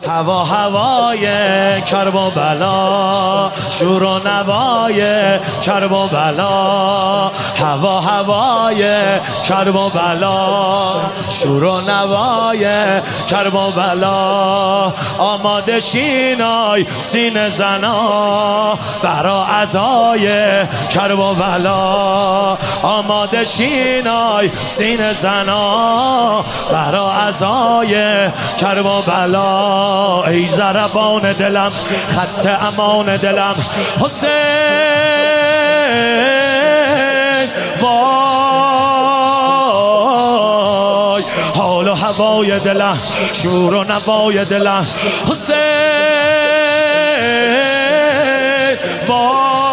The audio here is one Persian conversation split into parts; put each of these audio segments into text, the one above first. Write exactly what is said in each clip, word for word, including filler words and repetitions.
هوا هوای کرب و بلا، شور و نوای کرب و بلا. هوا هوای کرب و بلا، شور و نوای کرب و بلا. آماده شینای سینه زنا برا عزای کرب و بلا. آماده شینای سینه زنا برا عزای کرب و بلا. ای ضربان دلم، خط امان دلم، حسین وای. حال و هوای دلم، شور و نوای دلم، حسین وای.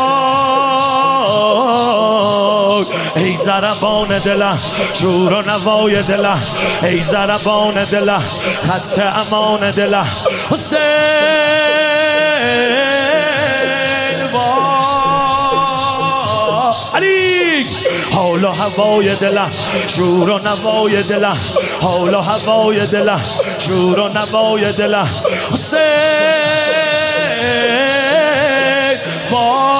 ای ضربان دلم، شور و نوای دلم، ای ضربان دلم، خط امان دلم، حسین وای. علی حال و هوای دلم، شور و نوای دلم، حال و هوای دلم، شور و نوای دلم، حسین وای.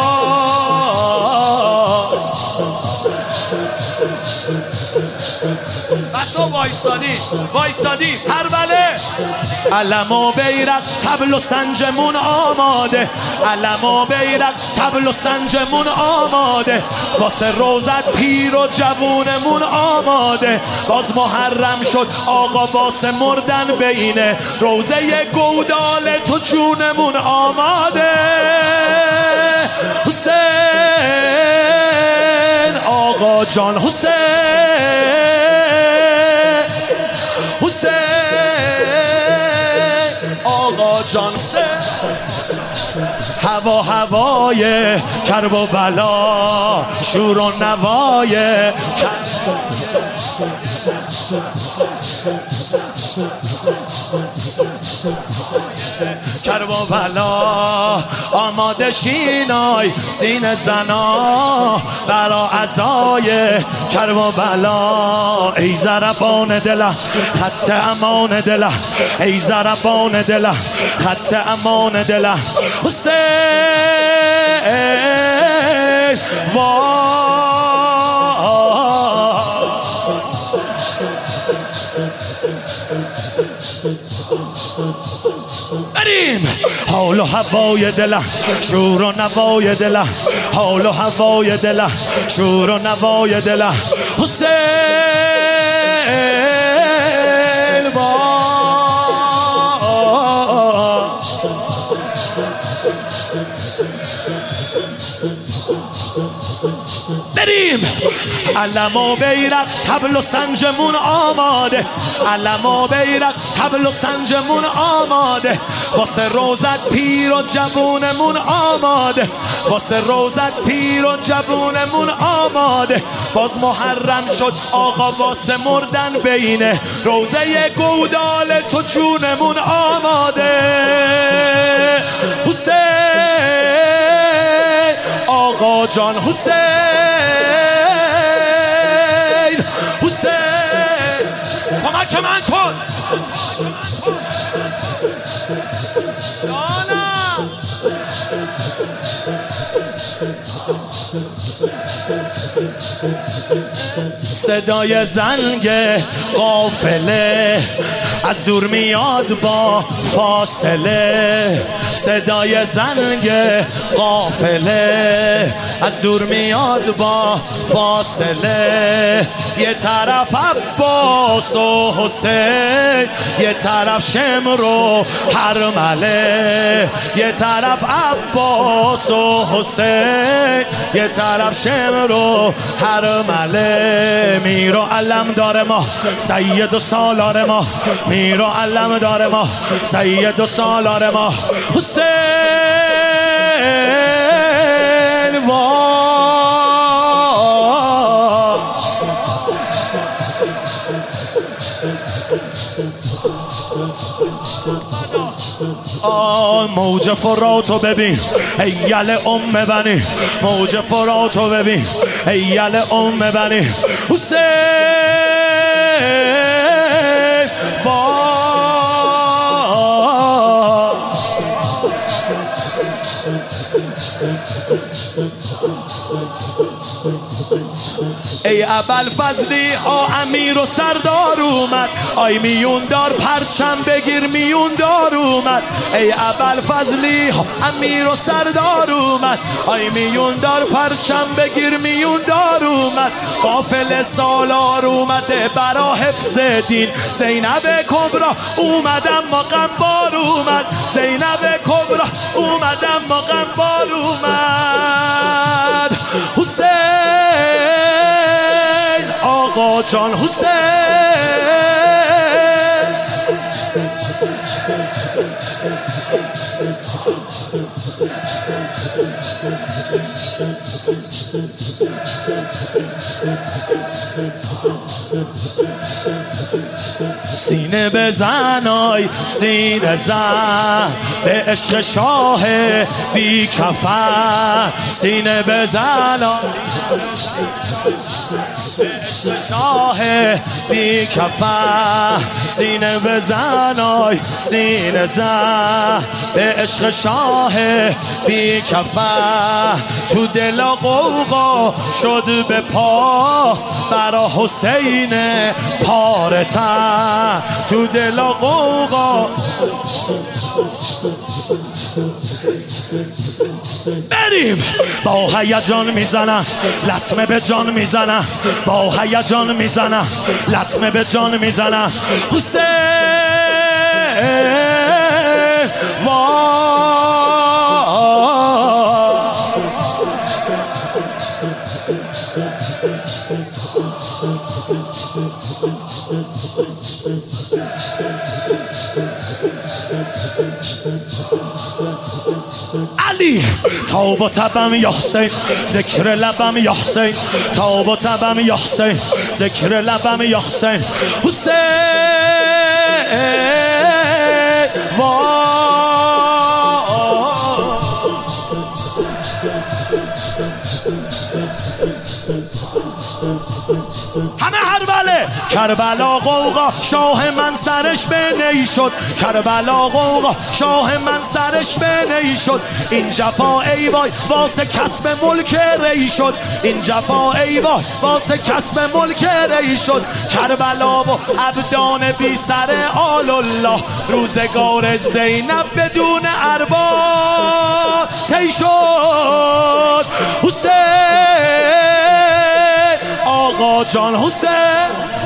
بسا وایستادی وایستادی هربله. علم و بیرق طبل و سنجمون آماده، علم و بیرق طبل و سنجمون آماده. واسه روزت پیر و جوونمون آماده. باز محرم شد آقا واسه مردن بینه روزه گودال تو جونمون آماده. حسین آقا جان، حسین حسین آقا جان. هوا هوای کرب و بلا، شور و نوای کرب و بلا. آماده شینای سینه زنا برا عزای کرب و بلا. ای ضربان دلم، خط امان دلم، ای ضربان دلم، خط امان دلم، حسین وای. بریم حال و هوای دلم، شور و نوای دلم، حال و هوای دلم، شور و نوای دلم، حسین وای. بریم علم و بیرق طبل و سنجمون آماده، علم و بیرق طبل و سنجمون آماده. واسه روزت پیر و جوونمون آماده، واسه روزت پیر و جوونمون آماده. باز محرم شد آقا واسه مردن بینه روزه گودال تو جونمون آماده. حسین آقا جان، حسین حسین کمک من کن جانم. صدای زنگ قافله از دور میاد با فاصله. صدای زنگ قافله از دور میاد با فاصله. یه طرف عباس و حسین، یه طرف شمر و هرمله. یه طرف عباس و حسین، یه طرف شمر و هرمله. میر و علم داره ما سید و سالار ما، میر و علم داره ما سید و سالار ما، حسین وای. آه موج فراتو ببین ای یل ام بنی، موج فراتو ببین ای یل ام بنی، حسین وای. ای ابوالفضلی ها امیر و سردار اومد، آی میون دار پرچم بگیر میون دار اومد. ای ابوالفضلی ها امیر و سردار اومد، آی میون دار پرچم بگیر میون دار اومد. قافل سالار اومده برا حفظ دین، زینب کبرا اومدم ما غمبار اومد، زینب کبرا اومدم ما غمبار اومد. حسین آقا جان حسین، سینه بزن آی سینه زن به عشق شاه بی کفن، سینه بزن آی به عشق شاه بی کفن، سینه بزن آی سینه زن به عشق شاه بی کفن. تو دل قوقا شد به پا برا حسین پارتن، تو دل قوقا بریم. با هیجان میزنن لطمه به جان میزنن، با هیجان میزنن لطمه به جان میزنن. حسین وای علی تاب و تبم یا حسین، ذکر لبم یا حسین، تاب و تبم یا حسین، ذکر لبم یا حسین. حسین همه هر بله کربلا قوقا شاه من سرش به نی شد، کربلا قوقا شاه من سرش به نی شد. این جفا ای وای واسه کسب ملک ری شد، این جفا ای وای واسه کسب ملک ری شد. کربلا و عبدان بی سر آل الله، روزگار زینب بدون ارباب تی شد. حسین آقا جان حسین